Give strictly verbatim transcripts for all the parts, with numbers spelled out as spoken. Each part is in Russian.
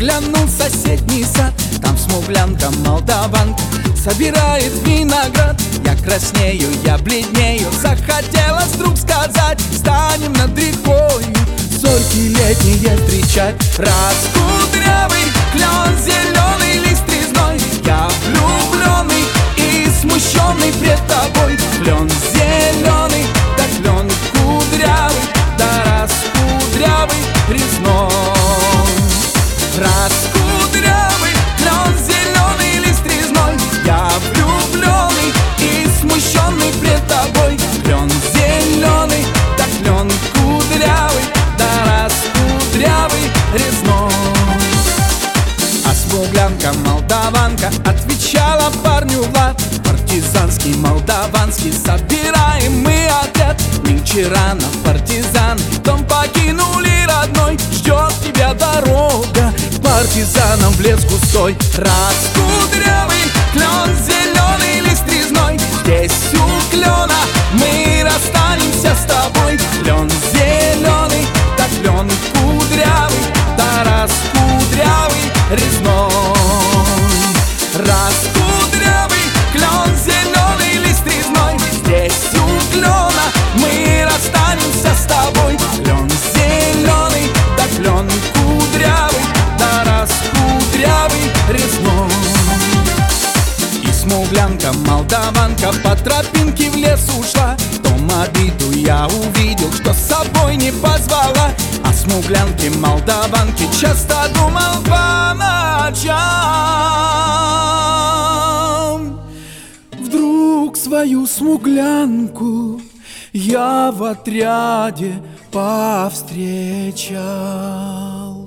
заглянул в соседний сад. Там смуглянка молдаванка собирает виноград. Я краснею, я бледнею, захотелось вдруг сказать: станем над рекою зорьки летние встречать. Раскудрявый клен, зеленый лист резной, я влюбленный и смущенный пред тобой. Клен зеленый, да клен кудрявый, да раскудрявый резной. Раскудрявый клен, зеленый лист резной, я влюбленный и смущенный пред тобой. Клен зеленый, да клен кудрявый, да раскудрявый резной. А смуглянка молдаванка отвечала парню Влад: партизанский, молдаванский, собираем мы отряд. Нынче рано, партизан, дом покинули родной. Ждет тебя дорога к партизанам в лес густой. Раскудрявый клен, зеленый лист резной, здесь у клена мы расстанемся с тобой. Клен зеленый, да клен кудрявый, да раскудрявый резной. Раскудрявый клен, зеленый лист резной, здесь у клена мы расстанемся с тобой. Клен зеленый, да клен кудрявый, да раскудрявый резной. И смуглянка молдаванка по тропинке в лес ушла. Дом обиду я увидел, что с собой не позвала. О смуглянке молдаванке часто думал по ночам. Вдруг свою смуглянку я в отряде повстречал.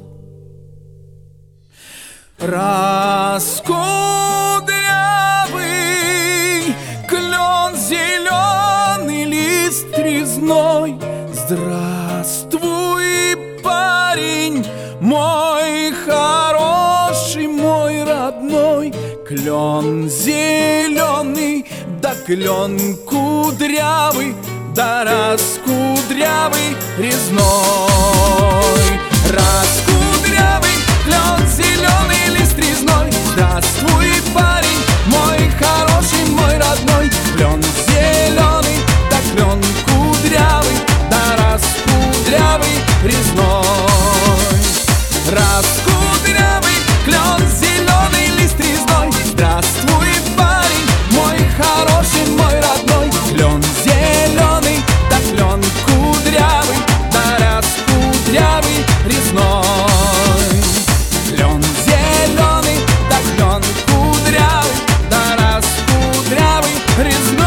Раскудрявый клен, зеленый лист резной, здравствуй, парень мой хороший, мой родной. Клен зеленый, да клен кудрявый, да раскудрявый резной. Раскудрявый клен, зеленый лист резной, здравствуй, парень мой хороший, мой родной. Клен зеленый, да клен кудрявый, да раскудрявый резной. Раскудрявый клен, зеленый лист резной, здравствуй, парень мой хороший, мой родной. Клен зеленый, да клен кудрявый, да раскудрявый резной. Клен зеленый, да клен кудрявый, да раскудрявый резной.